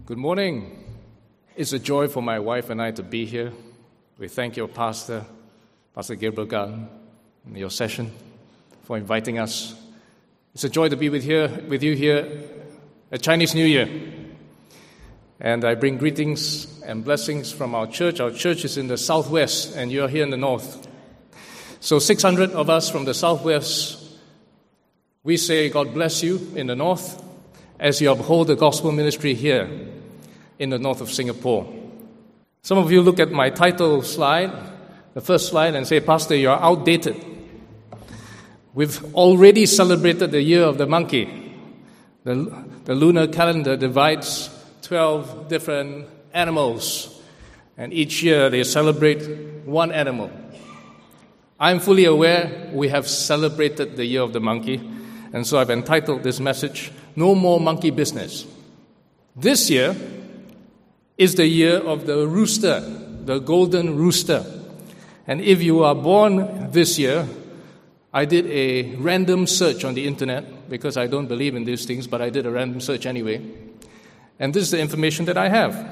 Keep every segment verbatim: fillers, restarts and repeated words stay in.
Good morning. It's a joy for my wife and I to be here. We thank your pastor, Pastor Gabriel Gunn, and your session for inviting us. It's a joy to be with here with you here at Chinese New Year. And I bring greetings and blessings from our church. Our church is in the southwest, and you're here in the north. So six hundred of us from the southwest, we say God bless you in the north as you uphold the gospel ministry here in the north of Singapore. Some of you look at my title slide, the first slide, and say, Pastor, you're outdated. We've already celebrated the year of the monkey. The, the lunar calendar divides twelve different animals, and each year they celebrate one animal. I'm fully aware we have celebrated the year of the monkey, and so I've entitled this message, No More Monkey Business. This year is the year of the rooster, the golden rooster. And if you are born this year, I did a random search on the internet, because I don't believe in these things, but I did a random search anyway. And this is the information that I have.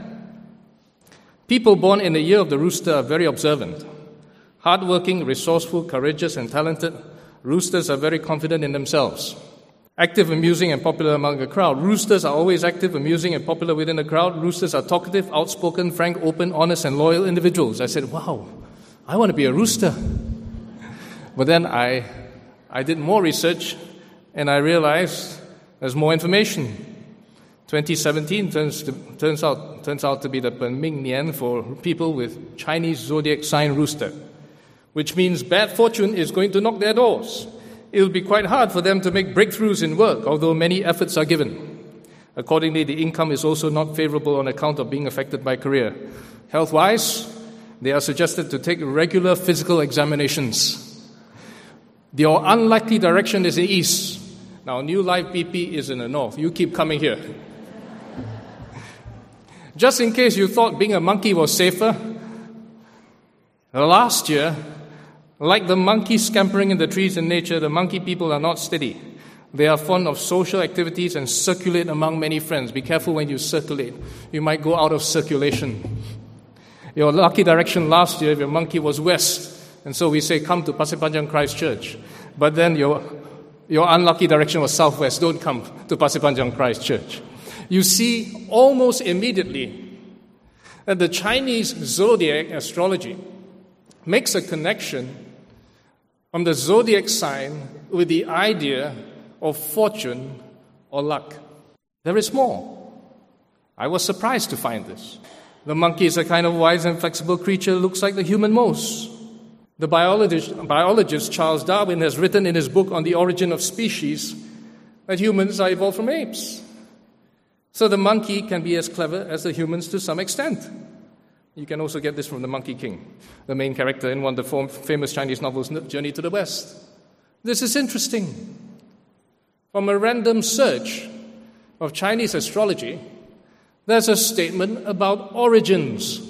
People born in the year of the rooster are very observant, hardworking, resourceful, courageous, and talented. Roosters are very confident in themselves. Active, amusing, and popular among the crowd. Roosters are always active, amusing, and popular within the crowd. Roosters are talkative, outspoken, frank, open, honest, and loyal individuals. I said, wow, I want to be a rooster. But then I, I did more research, and I realized there's more information. twenty seventeen turns, to, turns, out, turns out to be the Ben Ming Nian for people with Chinese zodiac sign rooster, which means bad fortune is going to knock their doors. It will be quite hard for them to make breakthroughs in work, although many efforts are given. Accordingly, the income is also not favorable on account of being affected by career. Health-wise, they are suggested to take regular physical examinations. Your unlikely direction is the east. Now, New Life B P is in the north. You keep coming here. Just in case you thought being a monkey was safer, last year, like the monkeys scampering in the trees in nature, the monkey people are not steady. They are fond of social activities and circulate among many friends. Be careful when you circulate. You might go out of circulation. Your lucky direction last year, if your monkey was west, and so we say, come to Pasir Panjang Christ Church. But then your, your unlucky direction was southwest. Don't come to Pasir Panjang Christ Church. You see almost immediately that the Chinese zodiac astrology makes a connection from the zodiac sign with the idea of fortune or luck. There is more. I was surprised to find this. The monkey is a kind of wise and flexible creature, looks like the human most. The biologist, biologist Charles Darwin has written in his book on the origin of species that humans are evolved from apes. So the monkey can be as clever as the humans to some extent. You can also get this from The Monkey King, the main character in one of the famous Chinese novels, Journey to the West. This is interesting. From a random search of Chinese astrology, there's a statement about origins.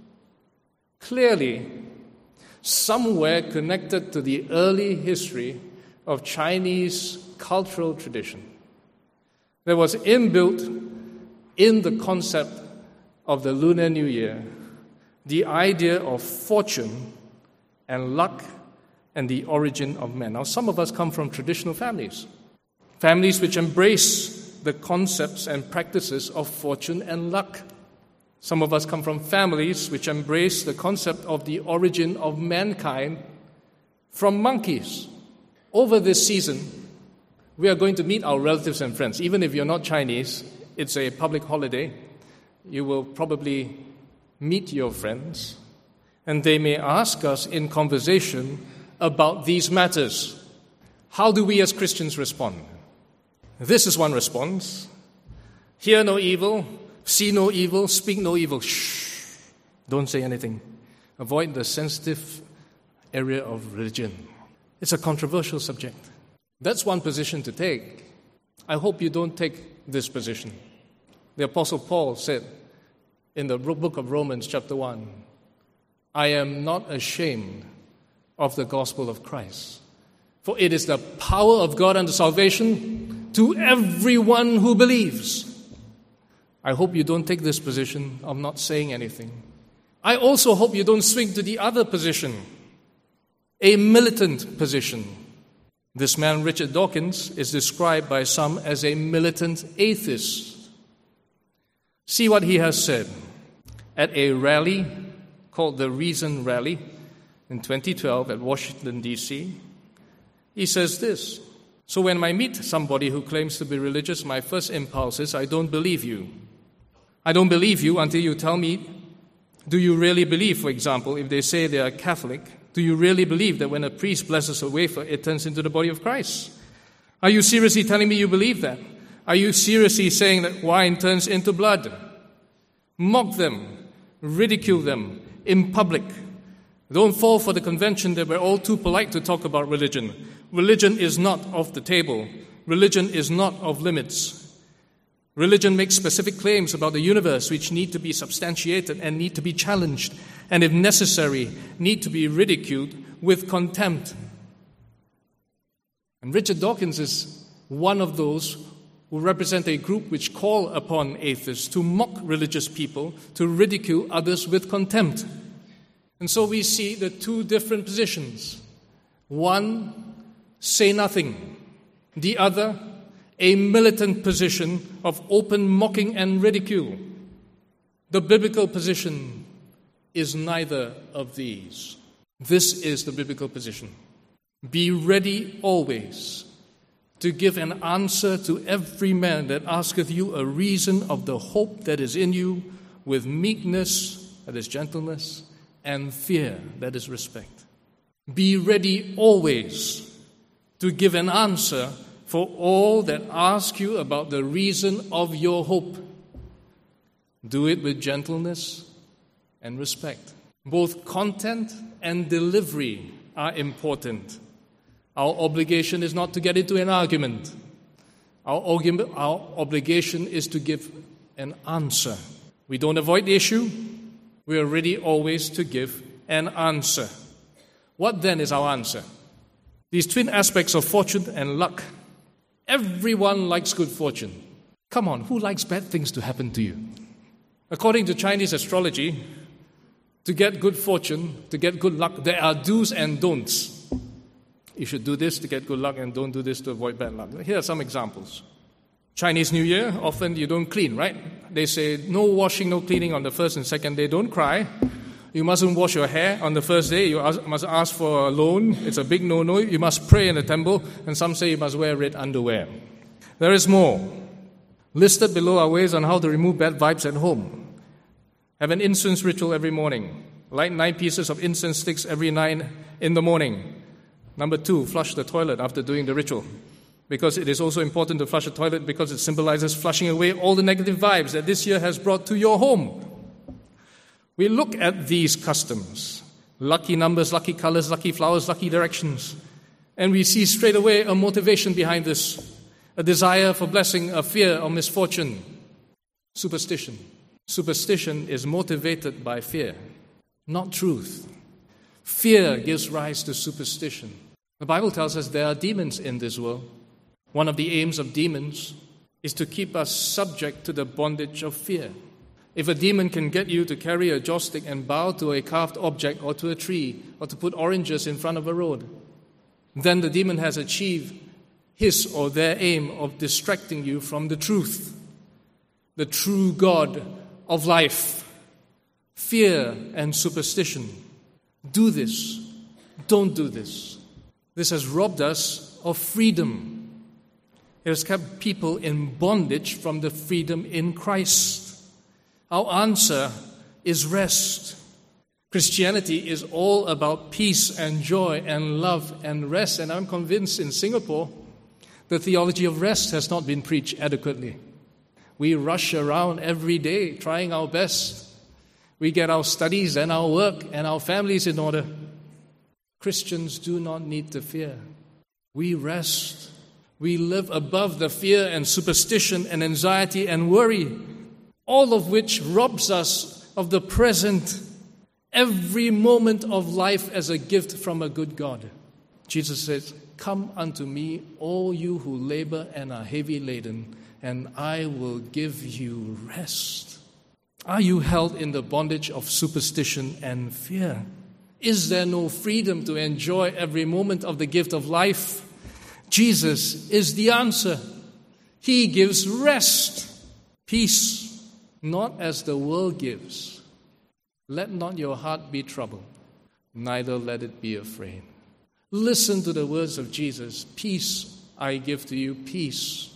Clearly, somewhere connected to the early history of Chinese cultural tradition. There was inbuilt in the concept of the Lunar New Year the idea of fortune and luck and the origin of man. Now, some of us come from traditional families, families which embrace the concepts and practices of fortune and luck. Some of us come from families which embrace the concept of the origin of mankind from monkeys. Over this season, we are going to meet our relatives and friends. Even if you're not Chinese, it's a public holiday. You will probably meet your friends, and they may ask us in conversation about these matters. How do we as Christians respond? This is one response. Hear no evil, see no evil, speak no evil. Shh. Don't say anything. Avoid the sensitive area of religion. It's a controversial subject. That's one position to take. I hope you don't take this position. The Apostle Paul said in the book of Romans, chapter one, I am not ashamed of the gospel of Christ, for it is the power of God unto salvation to everyone who believes. I hope you don't take this position of not saying anything. I also hope you don't swing to the other position, a militant position. This man, Richard Dawkins, is described by some as a militant atheist. See what he has said. At a rally called the Reason Rally in twenty twelve at Washington, D C, he says this: "So when I meet somebody who claims to be religious, my first impulse is, I don't believe you. I don't believe you until you tell me, do you really believe, for example, if they say they are Catholic, do you really believe that when a priest blesses a wafer, it turns into the body of Christ? Are you seriously telling me you believe that? Are you seriously saying that wine turns into blood? Mock them, ridicule them in public. Don't fall for the convention that we're all too polite to talk about religion. Religion is not off the table. Religion is not off limits. Religion makes specific claims about the universe which need to be substantiated and need to be challenged, and if necessary, need to be ridiculed with contempt." And Richard Dawkins is one of those who represent a group which call upon atheists to mock religious people, to ridicule others with contempt. And so we see the two different positions. One, say nothing. The other, a militant position of open mocking and ridicule. The biblical position is neither of these. This is the biblical position. Be ready always to give an answer to every man that asketh you a reason of the hope that is in you, with meekness, that is gentleness, and fear, that is respect. Be ready always to give an answer for all that ask you about the reason of your hope. Do it with gentleness and respect. Both content and delivery are important. Our obligation is not to get into an argument. Our, argument, our obligation is to give an answer. We don't avoid the issue. We are ready always to give an answer. What then is our answer? These twin aspects of fortune and luck. Everyone likes good fortune. Come on, who likes bad things to happen to you? According to Chinese astrology, to get good fortune, to get good luck, there are do's and don'ts. You should do this to get good luck and don't do this to avoid bad luck. Here are some examples. Chinese New Year, often you don't clean, right? They say no washing, no cleaning on the first and second day. Don't cry. You mustn't wash your hair on the first day. You must ask for a loan. It's a big no-no. You must pray in the temple. And some say you must wear red underwear. There is more. Listed below are ways on how to remove bad vibes at home. Have an incense ritual every morning. Light nine pieces of incense sticks every nine in the morning. Number two, flush the toilet after doing the ritual. Because it is also important to flush the toilet because it symbolizes flushing away all the negative vibes that this year has brought to your home. We look at these customs, lucky numbers, lucky colors, lucky flowers, lucky directions, and we see straight away a motivation behind this, a desire for blessing, a fear of misfortune. Superstition. Superstition is motivated by fear, not truth. Fear gives rise to superstition. The Bible tells us there are demons in this world. One of the aims of demons is to keep us subject to the bondage of fear. If a demon can get you to carry a joystick and bow to a carved object or to a tree or to put oranges in front of a road, then the demon has achieved his or their aim of distracting you from the truth, the true God of life. Fear and superstition. Do this. Don't do this. This has robbed us of freedom. It has kept people in bondage from the freedom in Christ. Our answer is rest. Christianity is all about peace and joy and love and rest. And I'm convinced in Singapore, the theology of rest has not been preached adequately. We rush around every day trying our best. We get our studies and our work and our families in order. Christians do not need to fear. We rest. We live above the fear and superstition and anxiety and worry, all of which robs us of the present, every moment of life as a gift from a good God. Jesus says, "Come unto me, all you who labor and are heavy laden, and I will give you rest. Are you held in the bondage of superstition and fear? Is there no freedom to enjoy every moment of the gift of life? Jesus is the answer. He gives rest, peace, not as the world gives. Let not your heart be troubled, neither let it be afraid. Listen to the words of Jesus. Peace I give to you, peace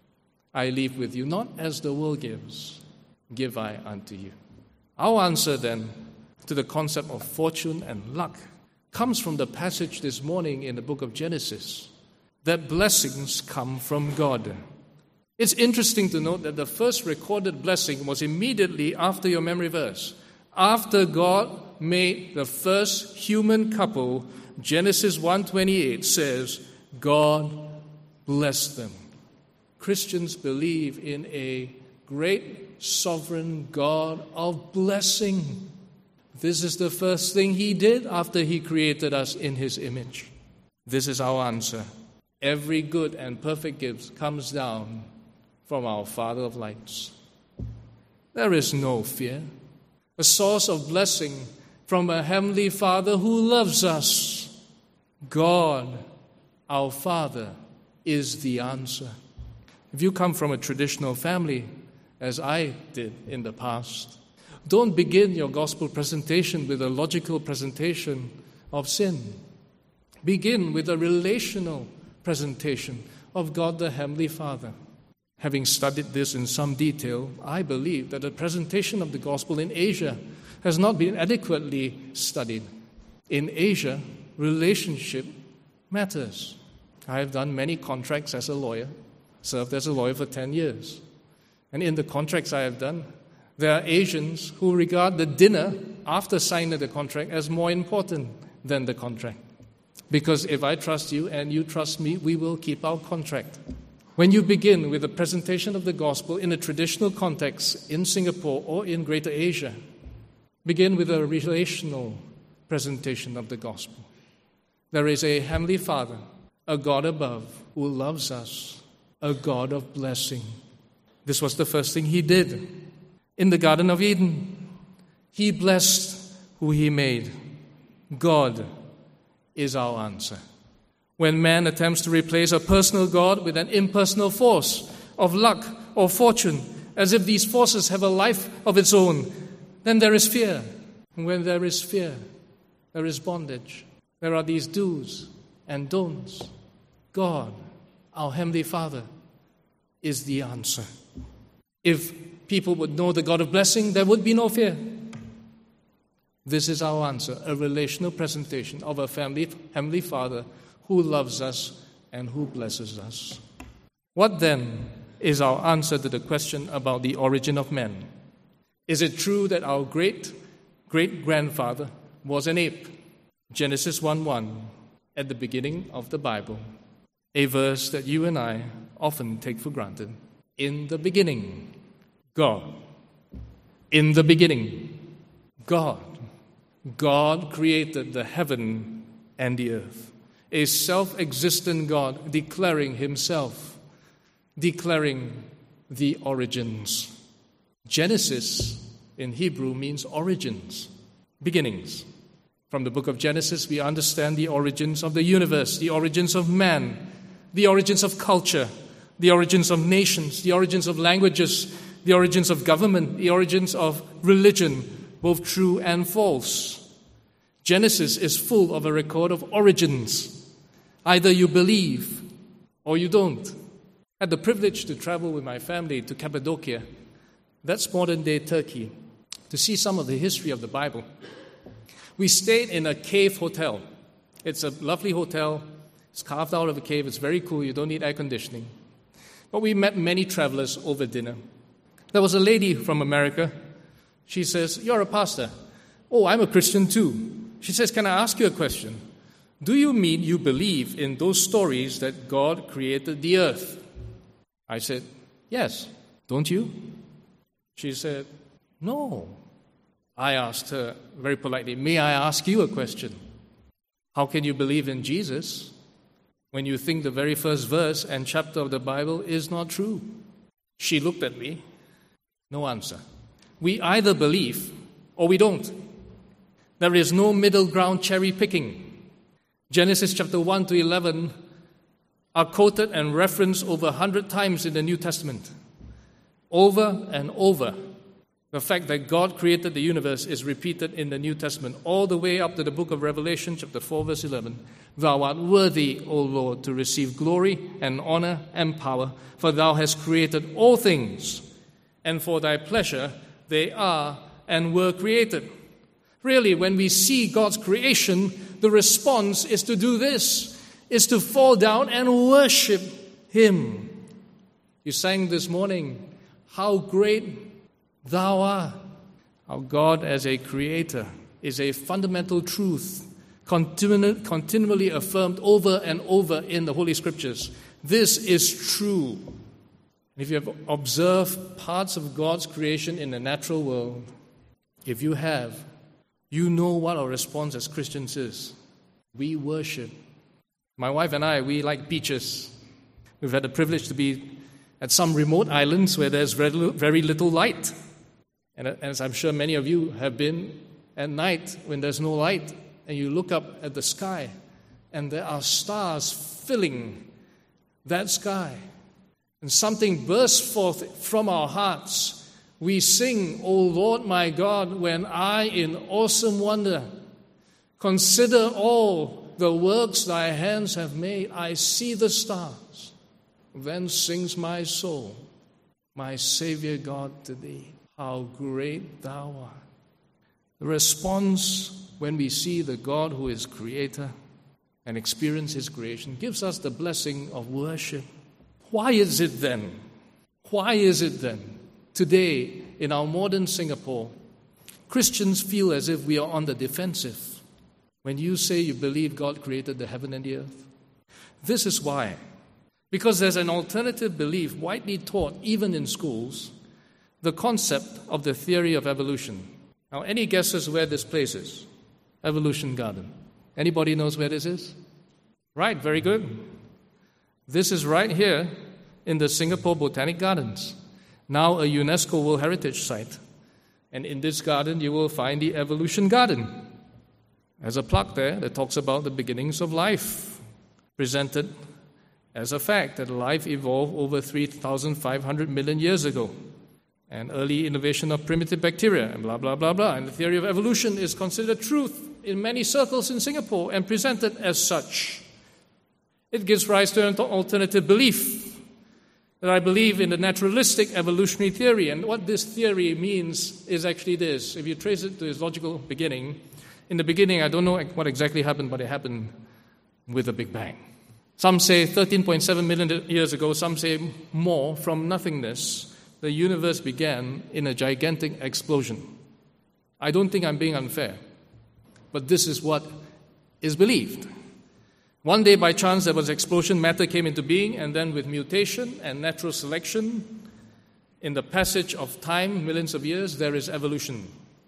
I leave with you, not as the world gives, give I unto you. Our answer then to the concept of fortune and luck comes from the passage this morning in the book of Genesis, that blessings come from God. It's interesting to note that the first recorded blessing was immediately after your memory verse. After God made the first human couple, Genesis one twenty-eight says, God blessed them. Christians believe in a great sovereign God of blessing. This is the first thing He did after He created us in His image. This is our answer. Every good and perfect gift comes down from our Father of lights. There is no fear. A source of blessing from a Heavenly Father who loves us. God, our Father, is the answer. If you come from a traditional family, as I did in the past, don't begin your gospel presentation with a logical presentation of sin. Begin with a relational presentation of God the Heavenly Father. Having studied this in some detail, I believe that the presentation of the gospel in Asia has not been adequately studied. In Asia, relationship matters. I have done many contracts as a lawyer, served as a lawyer for ten years. And in the contracts I have done, there are Asians who regard the dinner after signing the contract as more important than the contract. Because if I trust you and you trust me, we will keep our contract. When you begin with a presentation of the gospel in a traditional context in Singapore or in Greater Asia, begin with a relational presentation of the gospel. There is a Heavenly Father, a God above, who loves us, a God of blessing. This was the first thing He did. In the Garden of Eden, He blessed who He made. God is our answer. When man attempts to replace a personal God with an impersonal force of luck or fortune, as if these forces have a life of its own, then there is fear. And when there is fear, there is bondage. There are these do's and don'ts. God, our Heavenly Father, is the answer. If people would know the God of blessing, there would be no fear. This is our answer, a relational presentation of a family, Heavenly Father who loves us and who blesses us. What then is our answer to the question about the origin of man? Is it true that our great-great-grandfather was an ape? Genesis one one, at the beginning of the Bible, a verse that you and I often take for granted. In the beginning, God. In the beginning, God. God created the heaven and the earth. A self-existent God declaring Himself, declaring the origins. Genesis in Hebrew means origins, beginnings. From the book of Genesis, we understand the origins of the universe, the origins of man, the origins of culture, the origins of nations, the origins of languages, the origins of government, the origins of religion, both true and false. Genesis is full of a record of origins. Either you believe or you don't. I had the privilege to travel with my family to Cappadocia, that's modern-day Turkey, to see some of the history of the Bible. We stayed in a cave hotel. It's a lovely hotel. It's carved out of a cave. It's very cool. You don't need air conditioning. But we met many travelers over dinner. There was a lady from America. She says, "You're a pastor." "Oh, I'm a Christian too." She says, "Can I ask you a question? Do you mean you believe in those stories that God created the earth?" I said, "Yes. Don't you?" She said, "No." I asked her very politely, "May I ask you a question? How can you believe in Jesus when you think the very first verse and chapter of the Bible is not true?" She looked at me. No answer. We either believe or we don't. There is no middle ground cherry picking. Genesis chapter one to eleven are quoted and referenced over a hundred times in the New Testament. Over and over. The fact that God created the universe is repeated in the New Testament all the way up to the book of Revelation, chapter four, verse eleven. Thou art worthy, O Lord, to receive glory and honor and power, for thou hast created all things, and for thy pleasure they are and were created. Really, when we see God's creation, the response is to do this, is to fall down and worship Him. You sang this morning, how great Thou art. Our God as a creator is a fundamental truth continu- continually affirmed over and over in the Holy Scriptures. This is true. If you have observed parts of God's creation in the natural world, if you have, you know what our response as Christians is. We worship. My wife and I, we like beaches. We've had the privilege to be at some remote islands where there's very little light. And as I'm sure many of you have been at night when there's no light, and you look up at the sky, and there are stars filling that sky. And something bursts forth from our hearts. We sing, O Lord my God, when I in awesome wonder consider all the works thy hands have made. I see the stars. Then sings my soul, my Savior God, to thee. How great thou art. The response when we see the God who is creator and experience his creation gives us the blessing of worship. Why is it then? Why is it then today in our modern Singapore, Christians feel as if we are on the defensive when you say you believe God created the heaven and the earth? This is why. Because there's an alternative belief widely taught even in schools, the concept of the theory of evolution. Now, any guesses where this place is? Evolution Garden. Anybody knows where this is? Right, very good. This is right here in the Singapore Botanic Gardens, now a UNESCO World Heritage Site. And in this garden, you will find the Evolution Garden. There's a plaque there that talks about the beginnings of life, presented as a fact that life evolved over three thousand five hundred million years ago. And early innovation of primitive bacteria, and blah, blah, blah, blah. And the theory of evolution is considered truth in many circles in Singapore and presented as such. It gives rise to an alternative belief that I believe in the naturalistic evolutionary theory. And what this theory means is actually this. If you trace it to its logical beginning, in the beginning, I don't know what exactly happened, but it happened with a Big Bang. Some say thirteen point seven million years ago, some say more, from nothingness. The universe began in a gigantic explosion. I don't think I'm being unfair, but this is what is believed. One day, by chance, there was an explosion, matter came into being, and then with mutation and natural selection, in the passage of time, millions of years, there is evolution.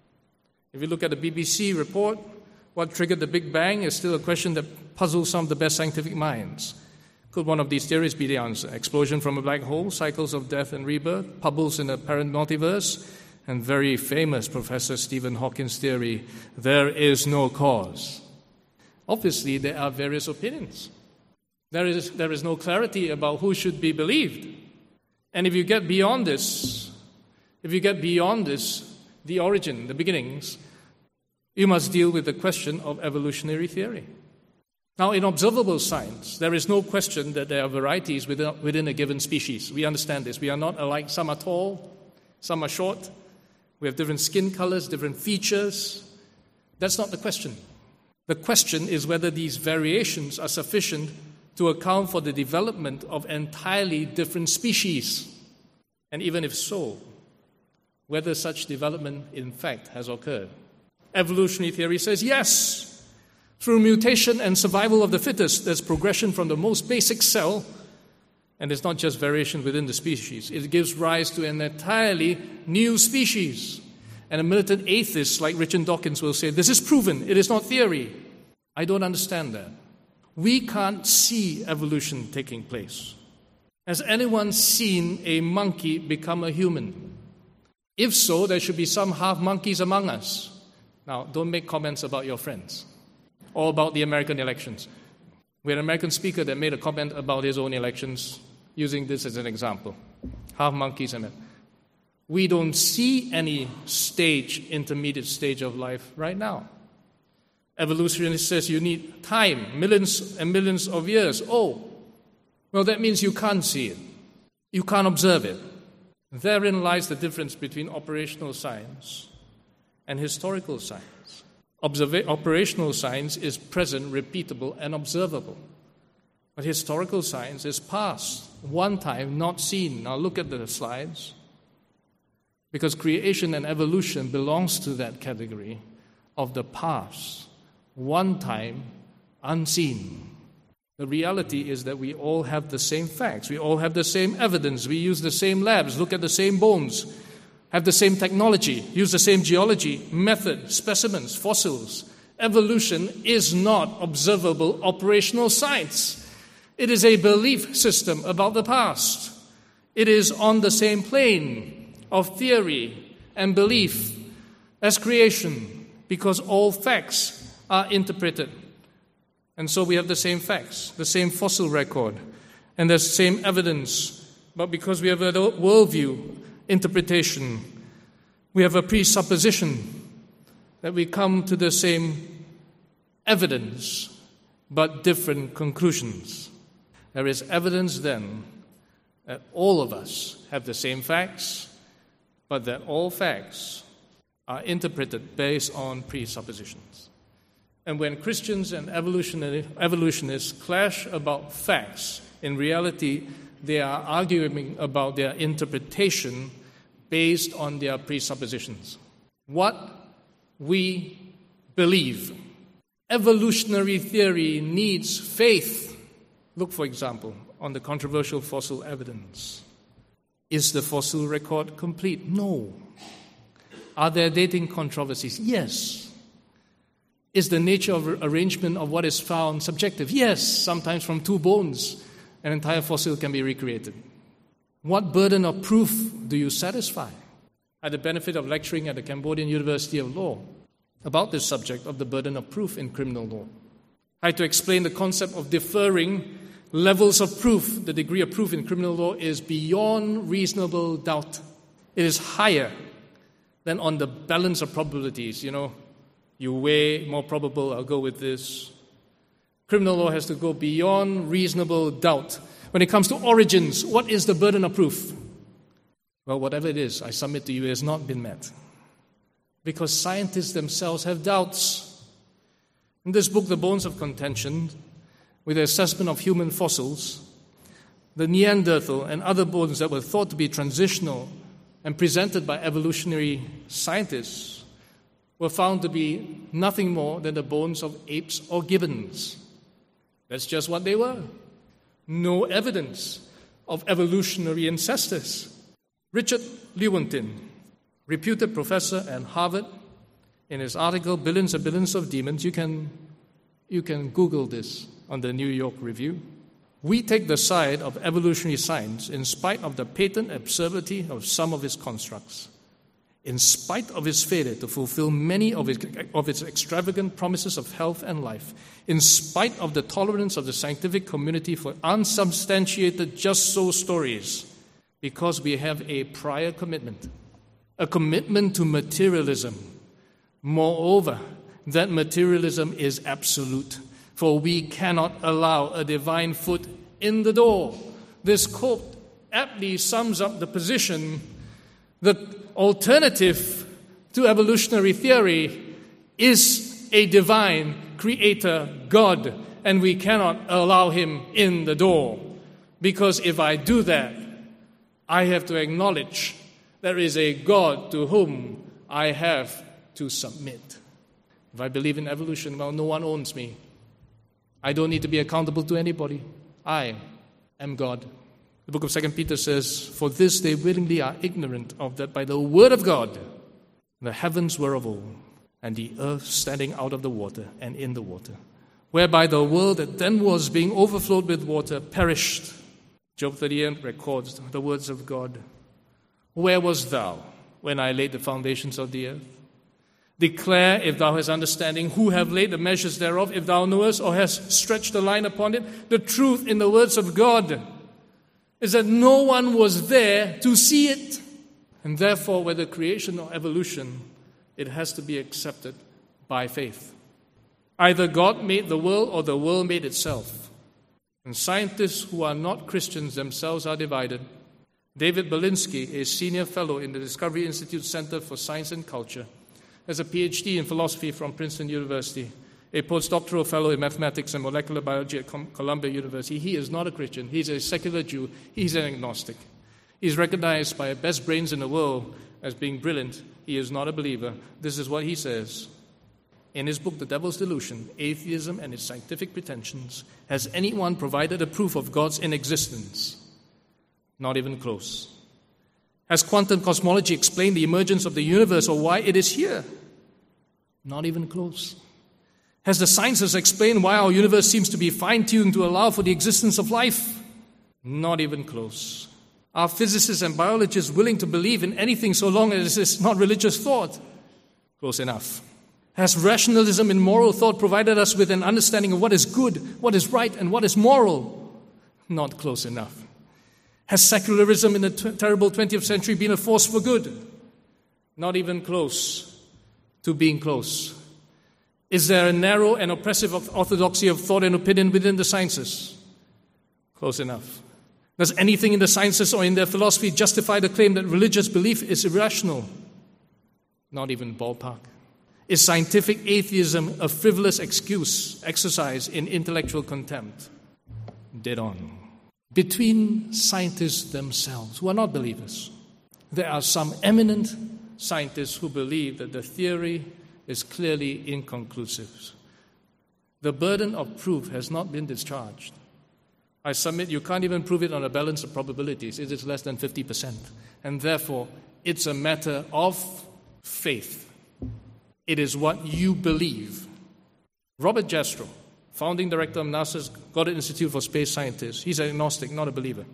If you look at the B B C report, what triggered the Big Bang is still a question that puzzles some of the best scientific minds. Could one of these theories be the answer? Explosion from a black hole, cycles of death and rebirth, bubbles in a apparent multiverse, and very famous Professor Stephen Hawking's theory, there is no cause. Obviously, there are various opinions. There is, there is no clarity about who should be believed. And if you get beyond this, if you get beyond this, the origin, the beginnings, you must deal with the question of evolutionary theory. Now, in observable science, there is no question that there are varieties within, within a given species. We understand this. We are not alike. Some are tall, some are short. We have different skin colors, different features. That's not the question. The question is whether these variations are sufficient to account for the development of entirely different species. And even if so, whether such development in fact has occurred. Evolutionary theory says yes. Through mutation and survival of the fittest, there's progression from the most basic cell, and it's not just variation within the species. It gives rise to an entirely new species. And a militant atheist like Richard Dawkins will say, this is proven, it is not theory. I don't understand that. We can't see evolution taking place. Has anyone seen a monkey become a human? If so, there should be some half monkeys among us. Now, don't make comments about your friends or about the American elections. We had an American speaker that made a comment about his own elections using this as an example. Half monkeys and men. We don't see any stage, intermediate stage of life right now. Evolutionist says you need time, millions and millions of years. Oh, well, that means you can't see it. You can't observe it. Therein lies the difference between operational science and historical science. Observa- operational science is present, repeatable, and observable. But historical science is past, one time, not seen. Now look at the slides. Because creation and evolution belongs to that category of the past, one time, unseen. The reality is that we all have the same facts. We all have the same evidence. We use the same labs, look at the same bones, have the same technology, use the same geology, method, specimens, fossils. Evolution is not observable operational science. It is a belief system about the past. It is on the same plane of theory and belief as creation, because all facts are interpreted. And so we have the same facts, the same fossil record, and the same evidence. But because we have a worldview interpretation, we have a presupposition that we come to the same evidence, but different conclusions. There is evidence then that all of us have the same facts, but that all facts are interpreted based on presuppositions. And when Christians and evolutionists clash about facts, in reality, they are arguing about their interpretation based on their presuppositions. What we believe. Evolutionary theory needs faith. Look, for example, on the controversial fossil evidence. Is the fossil record complete? No. Are there dating controversies? Yes. Is the nature of arrangement of what is found subjective? Yes, sometimes from two bones, an entire fossil can be recreated. What burden of proof do you satisfy? I had the benefit of lecturing at the Cambodian University of Law about this subject of the burden of proof in criminal law. I had to explain the concept of differing levels of proof. The degree of proof in criminal law is beyond reasonable doubt. It is higher than on the balance of probabilities, you know. You weigh more probable, I'll go with this. Criminal law has to go beyond reasonable doubt. When it comes to origins, what is the burden of proof? Well, whatever it is, I submit to you, it has not been met. Because scientists themselves have doubts. In this book, The Bones of Contention, with the assessment of human fossils, the Neanderthal and other bones that were thought to be transitional and presented by evolutionary scientists were found to be nothing more than the bones of apes or gibbons. That's just what they were. No evidence of evolutionary ancestors. Richard Lewontin, reputed professor at Harvard, in his article, Billions and Billions of Demons, you can, you can Google this on the New York Review. We take the side of evolutionary science in spite of the patent absurdity of some of its constructs, in spite of its failure to fulfill many of its, of its extravagant promises of health and life, in spite of the tolerance of the scientific community for unsubstantiated just-so stories, because we have a prior commitment, a commitment to materialism. Moreover, that materialism is absolute, for we cannot allow a divine foot in the door. This quote aptly sums up the position that alternative to evolutionary theory is a divine creator God, and we cannot allow him in the door. Because if I do that, I have to acknowledge there is a God to whom I have to submit. If I believe in evolution, well, no one owns me. I don't need to be accountable to anybody. I am God. The book of Second Peter says, "For this they willingly are ignorant of that by the word of God the heavens were of old, and the earth standing out of the water and in the water, whereby the world that then was being overflowed with water perished, Job thirty-eight records the words of God. Where wast thou when I laid the foundations of the earth? Declare, if thou hast understanding, who have laid the measures thereof, if thou knowest or hast stretched the line upon it. The truth in the words of God is that no one was there to see it. And therefore, whether creation or evolution, it has to be accepted by faith. Either God made the world or the world made itself. And scientists who are not Christians themselves are divided. David Belinsky, a senior fellow in the Discovery Institute Center for Science and Culture, has a P H D in philosophy from Princeton University, a postdoctoral fellow in mathematics and molecular biology at Columbia University. He is not a Christian. He's a secular Jew. He's an agnostic. He's recognized by best brains in the world as being brilliant. He is not a believer. This is what he says. In his book, The Devil's Delusion, Atheism and Its Scientific Pretensions, has anyone provided a proof of God's inexistence? Not even close. Has quantum cosmology explained the emergence of the universe or why it is here? Not even close. Has the sciences explained why our universe seems to be fine-tuned to allow for the existence of life? Not even close. Are physicists and biologists willing to believe in anything so long as it's not religious thought? Close enough. Has rationalism in moral thought provided us with an understanding of what is good, what is right, and what is moral? Not close enough. Has secularism in the t- terrible twentieth century been a force for good? Not even close to being close. Is there a narrow and oppressive orthodoxy of thought and opinion within the sciences? Close enough. Does anything in the sciences or in their philosophy justify the claim that religious belief is irrational? Not even ballpark. Is scientific atheism a frivolous excuse exercised in intellectual contempt? Dead on. Between scientists themselves, who are not believers, there are some eminent scientists who believe that the theory is clearly inconclusive. The burden of proof has not been discharged. I submit you can't even prove it on a balance of probabilities. It is less than fifty percent. And therefore, it's a matter of faith. It is what you believe. Robert Jastrow, founding director of NASA's Goddard Institute for Space Scientists. He's an agnostic, not a believer.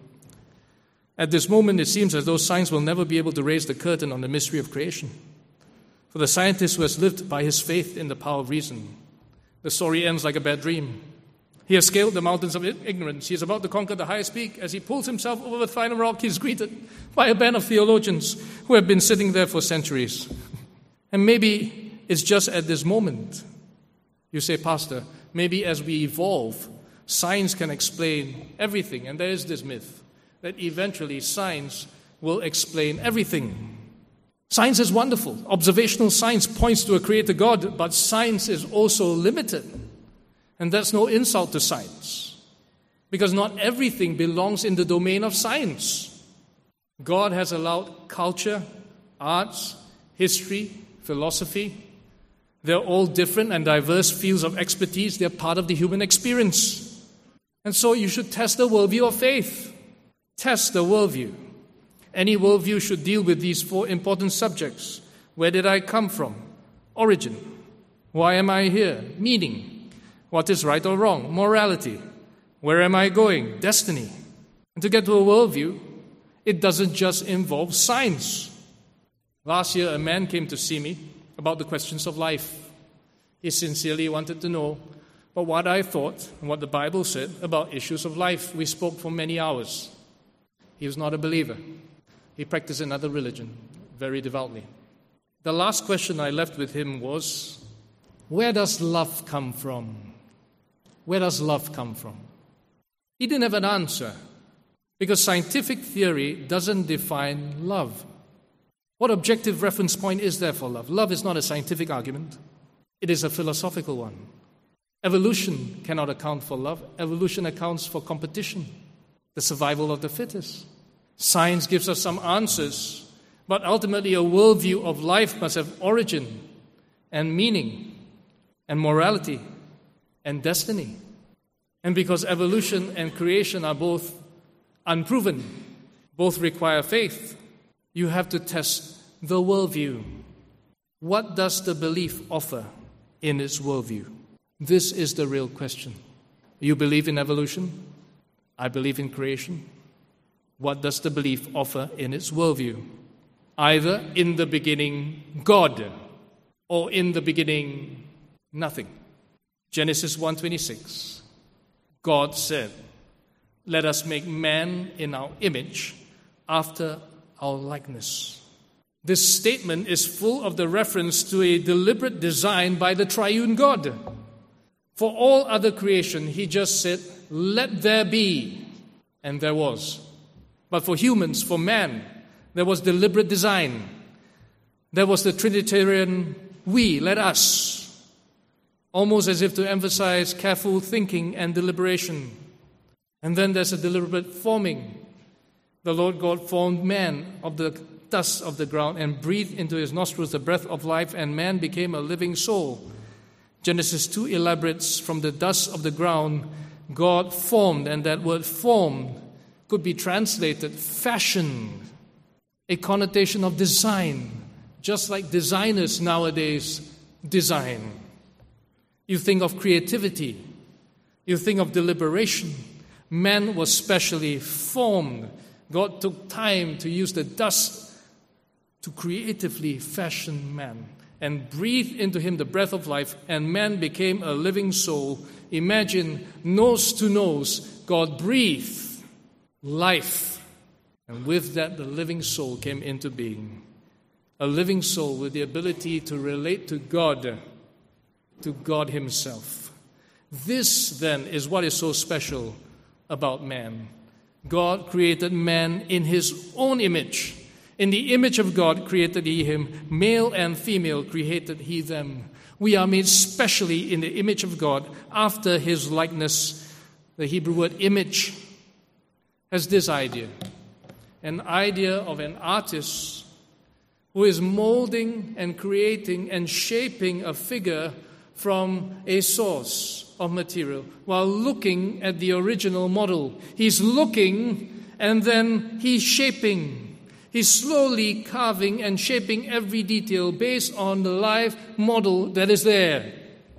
At this moment, it seems as though science will never be able to raise the curtain on the mystery of creation. For the scientist who has lived by his faith in the power of reason, the story ends like a bad dream. He has scaled the mountains of ignorance. He is about to conquer the highest peak. As he pulls himself over the final rock, he is greeted by a band of theologians who have been sitting there for centuries. And maybe it's just at this moment. You say, Pastor, maybe as we evolve, science can explain everything. And there is this myth that eventually science will explain everything. Science is wonderful. Observational science points to a creator God, but science is also limited. And that's no insult to science, because not everything belongs in the domain of science. God has allowed culture, arts, history, philosophy. They're all different and diverse fields of expertise. They're part of the human experience. And so you should test the worldview of faith. Test the worldview. Any worldview should deal with these four important subjects. Where did I come from? Origin. Why am I here? Meaning. What is right or wrong? Morality. Where am I going? Destiny. And to get to a worldview, it doesn't just involve science. Last year, a man came to see me about the questions of life. He sincerely wanted to know about what I thought and what the Bible said about issues of life. We spoke for many hours. He was not a believer. He practiced another religion very devoutly. The last question I left with him was, where does love come from? Where does love come from? He didn't have an answer, because scientific theory doesn't define love. What objective reference point is there for love? Love is not a scientific argument. It is a philosophical one. Evolution cannot account for love. Evolution accounts for competition, the survival of the fittest. Science gives us some answers, but ultimately a worldview of life must have origin and meaning and morality and destiny. And because evolution and creation are both unproven, both require faith, you have to test the worldview. What does the belief offer in its worldview? This is the real question. You believe in evolution? I believe in creation. What does the belief offer in its worldview? Either in the beginning, God, or in the beginning, nothing. Genesis one twenty-six, God said, "Let us make man in our image, after our likeness." This statement is full of the reference to a deliberate design by the triune God. For all other creation, he just said, "Let there be," and there was. But for humans, for man, there was deliberate design. There was the Trinitarian we, let us, almost as if to emphasize careful thinking and deliberation. And then there's a deliberate forming. The Lord God formed man of the dust of the ground and breathed into his nostrils the breath of life, and man became a living soul. Genesis two elaborates, from the dust of the ground, God formed, and that word formed could be translated fashioned, a connotation of design, just like designers nowadays design. You think of creativity, you think of deliberation. Man was specially formed. God took time to use the dust to creatively fashion man and breathe into him the breath of life, and man became a living soul. Imagine, nose to nose, God breathed life, and with that the living soul came into being. A living soul with the ability to relate to God, to God himself. This then is what is so special about man. God created man in his own image. In the image of God created he him, male and female created he them. We are made specially in the image of God, after his likeness. The Hebrew word image has this idea, an idea of an artist who is molding and creating and shaping a figure from a source of material while looking at the original model. He's looking and then he's shaping. He's slowly carving and shaping every detail based on the live model that is there.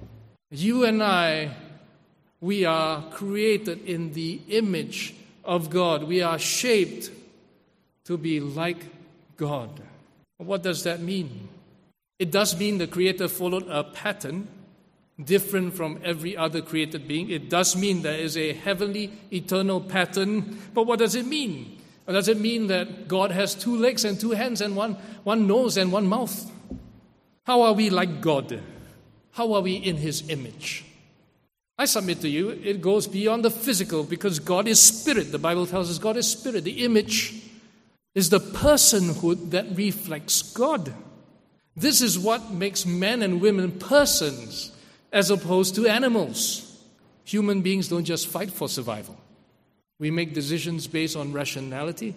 You and I, we are created in the image of God. We are shaped to be like God. What does that mean? It does mean the Creator followed a pattern different from every other created being. It does mean there is a heavenly, eternal pattern. But what does it mean? Or does it mean that God has two legs and two hands and one, one nose and one mouth? How are we like God? How are we in his image? I submit to you, it goes beyond the physical, because God is spirit. The Bible tells us God is spirit. The image is the personhood that reflects God. This is what makes men and women persons as opposed to animals. Human beings don't just fight for survival. We make decisions based on rationality,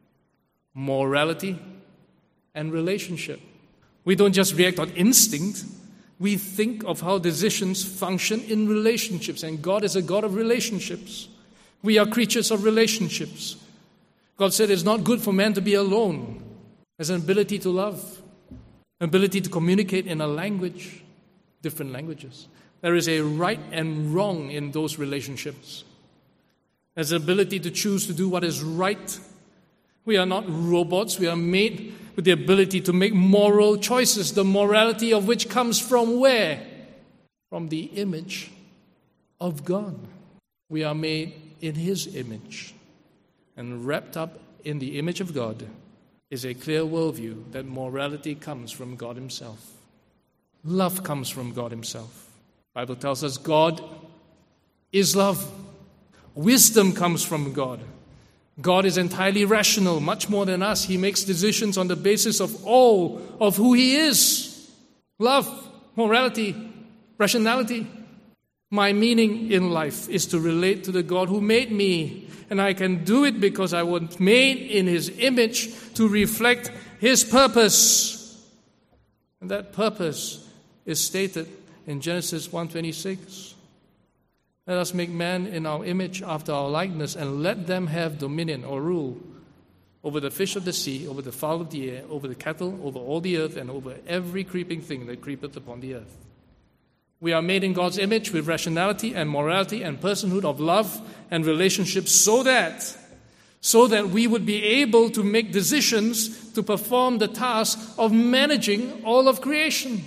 morality, and relationship. We don't just react on instinct. We think of how decisions function in relationships, and God is a God of relationships. We are creatures of relationships. God said it's not good for man to be alone. There's an ability to love, an ability to communicate in a language, different languages. There is a right and wrong in those relationships. There's an ability to choose to do what is right. We are not robots. We are made with the ability to make moral choices, the morality of which comes from where? From the image of God. We are made in his image, and wrapped up in the image of God is a clear worldview that morality comes from God himself. Love comes from God himself. The Bible tells us God is love. Wisdom comes from God. God is entirely rational, much more than us. He makes decisions on the basis of all of who he is. Love, morality, rationality. My meaning in life is to relate to the God who made me. And I can do it because I was made in his image to reflect his purpose. And that purpose is stated in Genesis one twenty-six. Let us make man in our image after our likeness, and let them have dominion or rule over the fish of the sea, over the fowl of the air, over the cattle, over all the earth, and over every creeping thing that creepeth upon the earth. We are made in God's image with rationality and morality and personhood of love and relationships, so that, so that we would be able to make decisions to perform the task of managing all of creation.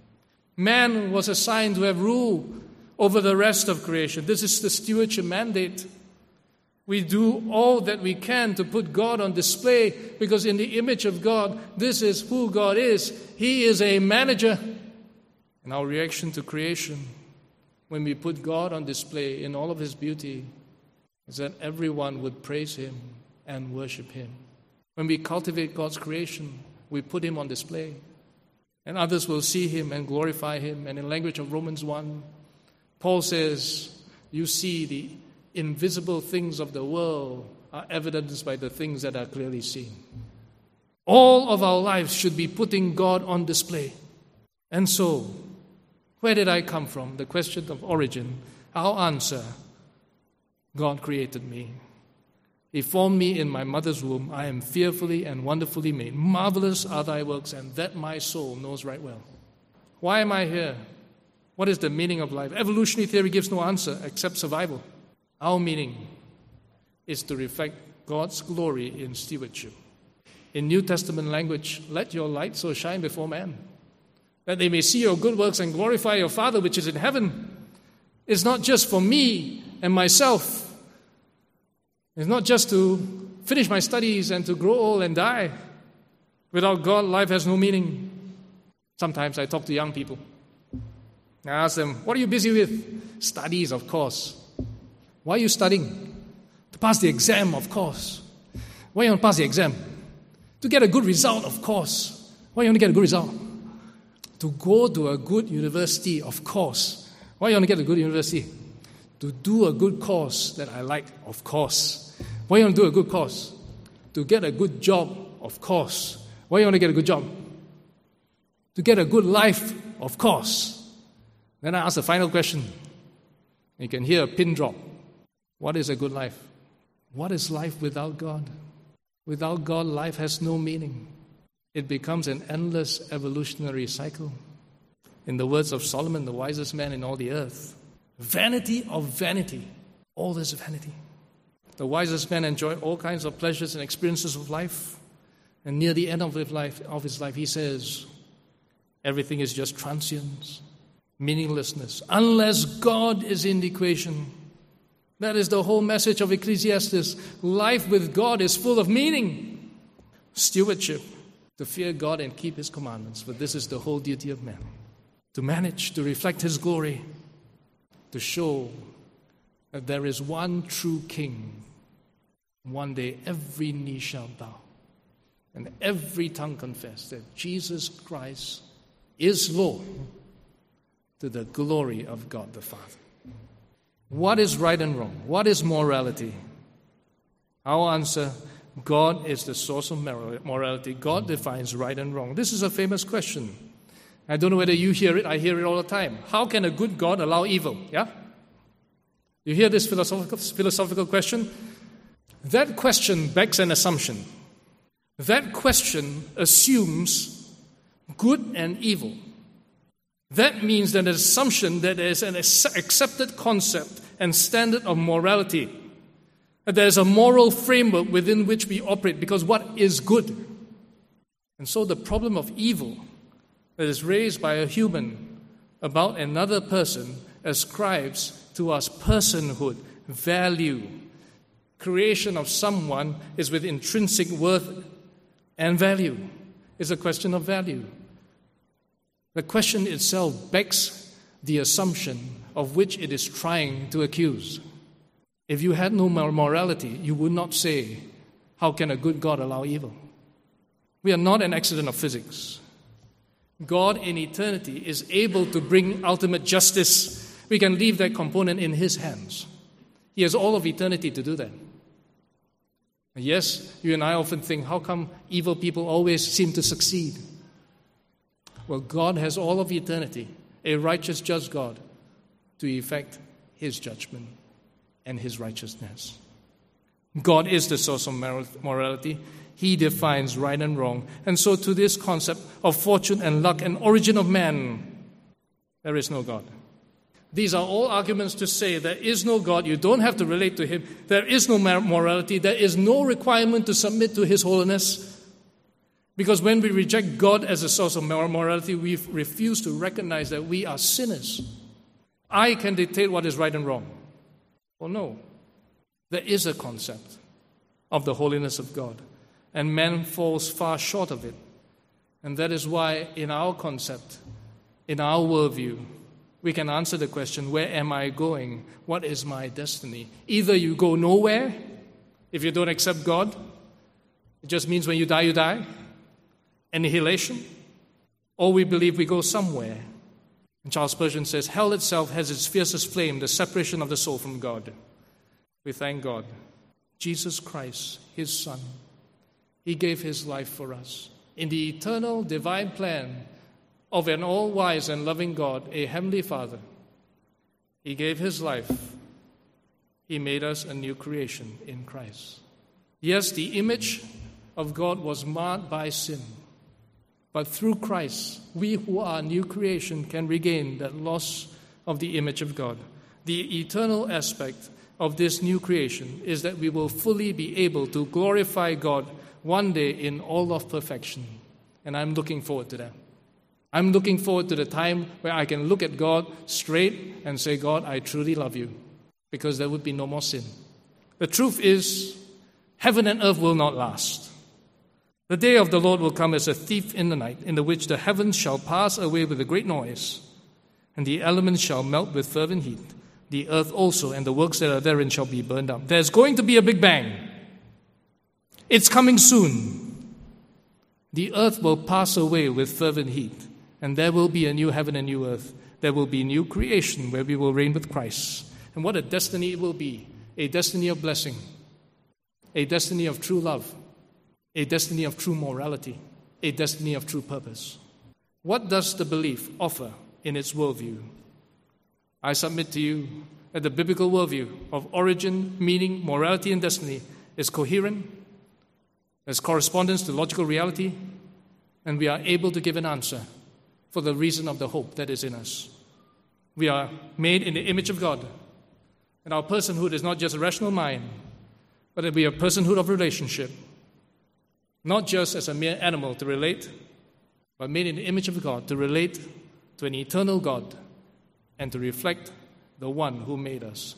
Man was assigned to have rule over the rest of creation. This is the stewardship mandate. We do all that we can to put God on display, because in the image of God, this is who God is. He is a manager. And our reaction to creation, when we put God on display in all of His beauty, is that everyone would praise Him and worship Him. When we cultivate God's creation, we put Him on display. And others will see Him and glorify Him. And in language of Romans one, Paul says, you see the invisible things of the world are evidenced by the things that are clearly seen. All of our lives should be putting God on display. And so, where did I come from? The question of origin. Our answer, God created me. He formed me in my mother's womb. I am fearfully and wonderfully made. Marvelous are thy works, and that my soul knows right well. Why am I here? What is the meaning of life? Evolutionary theory gives no answer except survival. Our meaning is to reflect God's glory in stewardship. In New Testament language, let your light so shine before men, that they may see your good works and glorify your Father which is in heaven. It's not just for me and myself. It's not just to finish my studies and to grow old and die. Without God, life has no meaning. Sometimes I talk to young people. I ask them, what are you busy with? Studies, of course. Why are you studying? To pass the exam, of course. Why you want to pass the exam? To get a good result, of course. Why you want to get a good result? To go to a good university, of course. Why you want to get a good university? To do a good course that I like, of course. Why you want to do a good course? To get a good job, of course. Why you want to get a good job? To get a good life, of course. Then I ask the final question. You can hear a pin drop. What is a good life? What is life without God? Without God, life has no meaning. It becomes an endless evolutionary cycle. In the words of Solomon, the wisest man in all the earth, vanity of vanity. All is vanity. The wisest man enjoyed all kinds of pleasures and experiences of life. And near the end of his life, of his life, he says, everything is just transience, meaninglessness, unless God is in the equation. That is the whole message of Ecclesiastes. Life with God is full of meaning. Stewardship, to fear God and keep His commandments. For this is the whole duty of man. To manage, to reflect His glory, to show that there is one true King. One day every knee shall bow and every tongue confess that Jesus Christ is Lord, to the glory of God the Father. What is right and wrong? What is morality? Our answer, God is the source of morality. God defines right and wrong. This is a famous question. I don't know whether you hear it. I hear it all the time. How can a good God allow evil? Yeah? You hear this philosophical, philosophical question? That question begs an assumption. That question assumes good and evil. That means that an assumption that there is an accepted concept and standard of morality, that there is a moral framework within which we operate, because what is good? And so the problem of evil that is raised by a human about another person ascribes to us personhood, value. Creation of someone is with intrinsic worth and value. It's a question of value. The question itself begs the assumption of which it is trying to accuse. If you had no morality, you would not say, how can a good God allow evil? We are not an accident of physics. God in eternity is able to bring ultimate justice. We can leave that component in His hands. He has all of eternity to do that. And yes, you and I often think, how come evil people always seem to succeed? Well, God has all of eternity, a righteous, just God, to effect His judgment and His righteousness. God is the source of morality. He defines right and wrong. And so to this concept of fortune and luck and origin of man, there is no God. These are all arguments to say there is no God, you don't have to relate to Him, there is no morality, there is no requirement to submit to His holiness. Because when we reject God as a source of morality, we refuse to recognize that we are sinners. I can dictate what is right and wrong. Well, no. There is a concept of the holiness of God, and man falls far short of it. And that is why in our concept, in our worldview, we can answer the question, where am I going? What is my destiny? Either you go nowhere, if you don't accept God, it just means when you die, you die. Annihilation. Or we believe we go somewhere. And Charles Spurgeon says, hell itself has its fiercest flame, the separation of the soul from God. We thank God. Jesus Christ, His Son, He gave His life for us. In the eternal divine plan of an all-wise and loving God, a Heavenly Father, He gave His life. He made us a new creation in Christ. Yes, the image of God was marred by sin. But through Christ, we who are new creation can regain that loss of the image of God. The eternal aspect of this new creation is that we will fully be able to glorify God one day in all of perfection. And I'm looking forward to that. I'm looking forward to the time where I can look at God straight and say, God, I truly love you, because there would be no more sin. The truth is, heaven and earth will not last. The day of the Lord will come as a thief in the night, in the which the heavens shall pass away with a great noise, and the elements shall melt with fervent heat. The earth also and the works that are therein shall be burned up. There's going to be a big bang. It's coming soon. The earth will pass away with fervent heat, and there will be a new heaven and new earth. There will be new creation where we will reign with Christ. And what a destiny it will be. A destiny of blessing. A destiny of true love. A destiny of true morality, a destiny of true purpose. What does the belief offer in its worldview? I submit to you that the biblical worldview of origin, meaning, morality, and destiny is coherent, has correspondence to logical reality, and we are able to give an answer for the reason of the hope that is in us. We are made in the image of God, and our personhood is not just a rational mind, but that we are a personhood of relationship. Not just as a mere animal to relate, but made in the image of God to relate to an eternal God and to reflect the one who made us.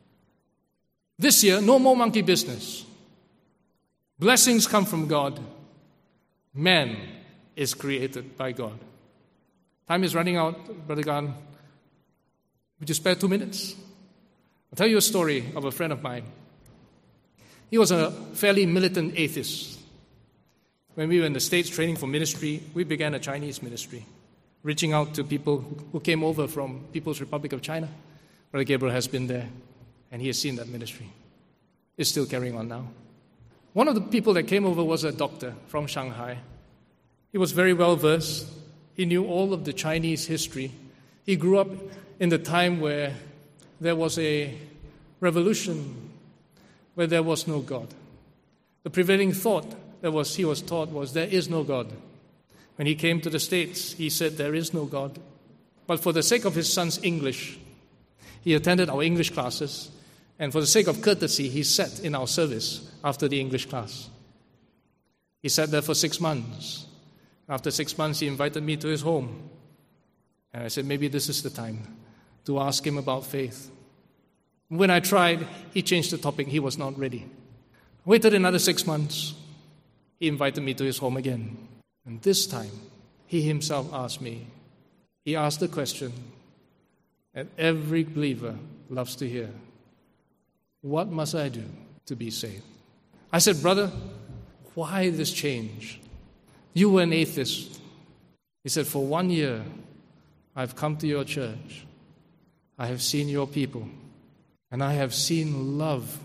This year, no more monkey business. Blessings come from God. Man is created by God. Time is running out, Brother Gan. Would you spare two minutes? I'll tell you a story of a friend of mine. He was a fairly militant atheist. When we were in the States training for ministry, we began a Chinese ministry, reaching out to people who came over from People's Republic of China. Brother Gabriel has been there, and he has seen that ministry. It's still carrying on now. One of the people that came over was a doctor from Shanghai. He was very well versed. He knew all of the Chinese history. He grew up in the time where there was a revolution, where there was no God. The prevailing thought that was he was taught was there is no God. When he came to the States, he said there is no God. But for the sake of his son's English, he attended our English classes, and for the sake of courtesy, he sat in our service after the English class. He sat there for six months. After six months, he invited me to his home. And I said, maybe this is the time to ask him about faith. When I tried, he changed the topic. He was not ready. I waited another six months. He invited me to his home again. And this time, he himself asked me. He asked the question that every believer loves to hear. What must I do to be saved? I said, brother, why this change? You were an atheist. He said, for one year, I've come to your church. I have seen your people. And I have seen love.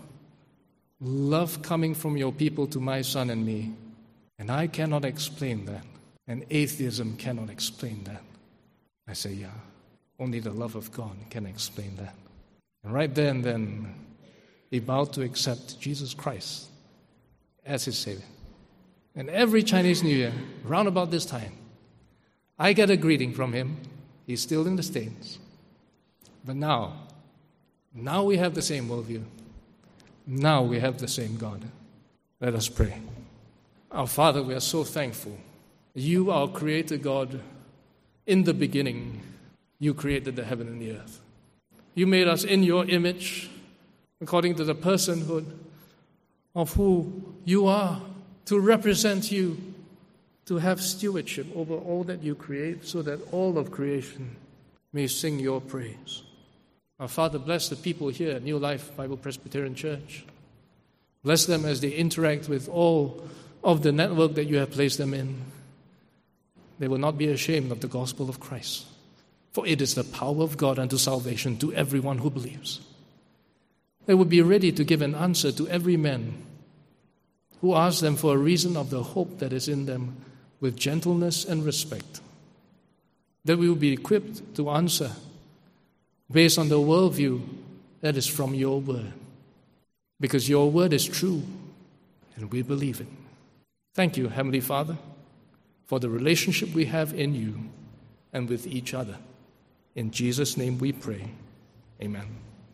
Love coming from your people to my son and me. And I cannot explain that. And atheism cannot explain that. I say, yeah, only the love of God can explain that. And right there and then, he bowed to accept Jesus Christ as his Savior. And every Chinese New Year, round about this time, I get a greeting from him. He's still in the States. But now, now we have the same worldview. Now we have the same God. Let us pray. Our Father, we are so thankful. You, our Creator God, in the beginning, you created the heaven and the earth. You made us in your image, according to the personhood of who you are, to represent you, to have stewardship over all that you create, so that all of creation may sing your praise. Our Father, bless the people here at New Life Bible Presbyterian Church. Bless them as they interact with all of the network that you have placed them in. They will not be ashamed of the gospel of Christ, for it is the power of God unto salvation to everyone who believes. They will be ready to give an answer to every man who asks them for a reason of the hope that is in them with gentleness and respect. That we will be equipped to answer based on the worldview that is from your word. Because your word is true, and we believe it. Thank you, Heavenly Father, for the relationship we have in you and with each other. In Jesus' name we pray. Amen.